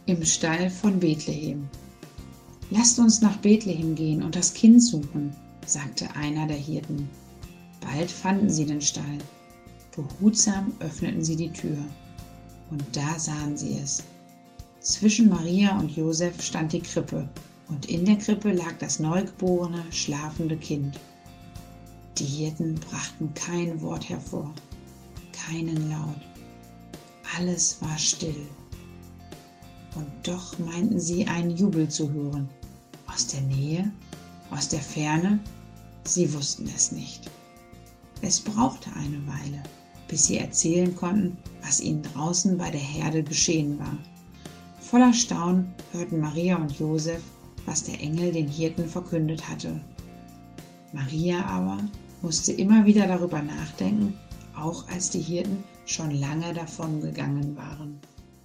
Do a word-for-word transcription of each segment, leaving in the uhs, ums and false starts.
Im Stall von Bethlehem. »Lasst uns nach Bethlehem gehen und das Kind suchen«, sagte einer der Hirten. Bald fanden sie den Stall. Behutsam öffneten sie die Tür. Und da sahen sie es. Zwischen Maria und Josef stand die Krippe, und in der Krippe lag das neugeborene, schlafende Kind. Die Hirten brachten kein Wort hervor, keinen Laut. Alles war still. Und doch meinten sie, einen Jubel zu hören. Aus der Nähe? Aus der Ferne? Sie wussten es nicht. Es brauchte eine Weile, bis sie erzählen konnten, was ihnen draußen bei der Herde geschehen war. Voller Staunen hörten Maria und Josef, was der Engel den Hirten verkündet hatte. Maria aber musste immer wieder darüber nachdenken, auch als die Hirten schon lange davon gegangen waren.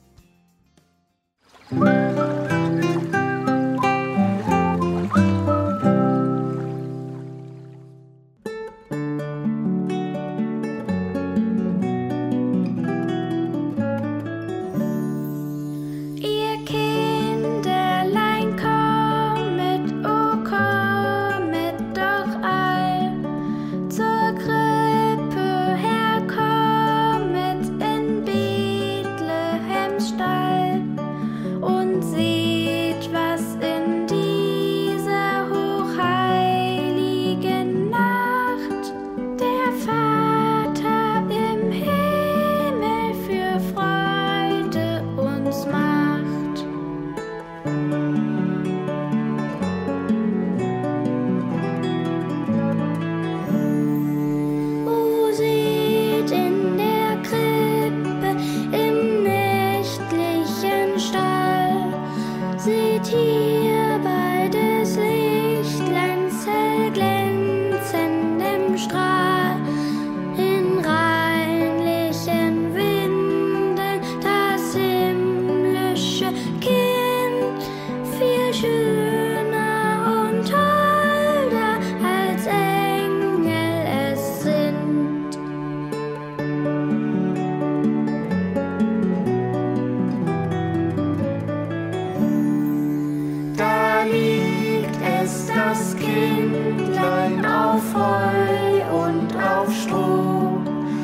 Das Kindlein auf Heu und auf Stroh,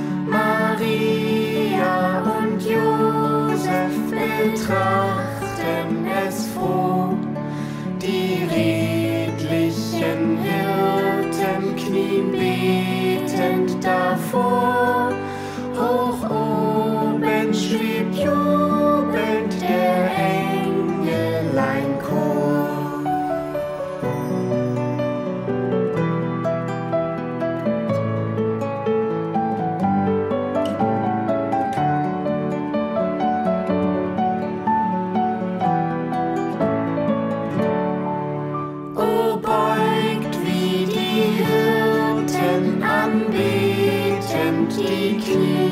Maria und Josef betrachten es froh. Die redlichen Hirten knien betend davor, hoch oben schwebt jubelnd der Engeleinchor. Anbetend die Knie,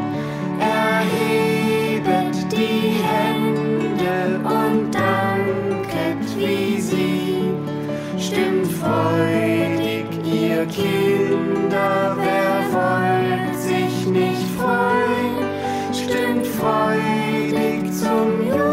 erhebet die Hände und danket wie sie. Stimmt freudig, ihr Kinder, wer wollt sich nicht freuen? Stimmt freudig zum Jubel.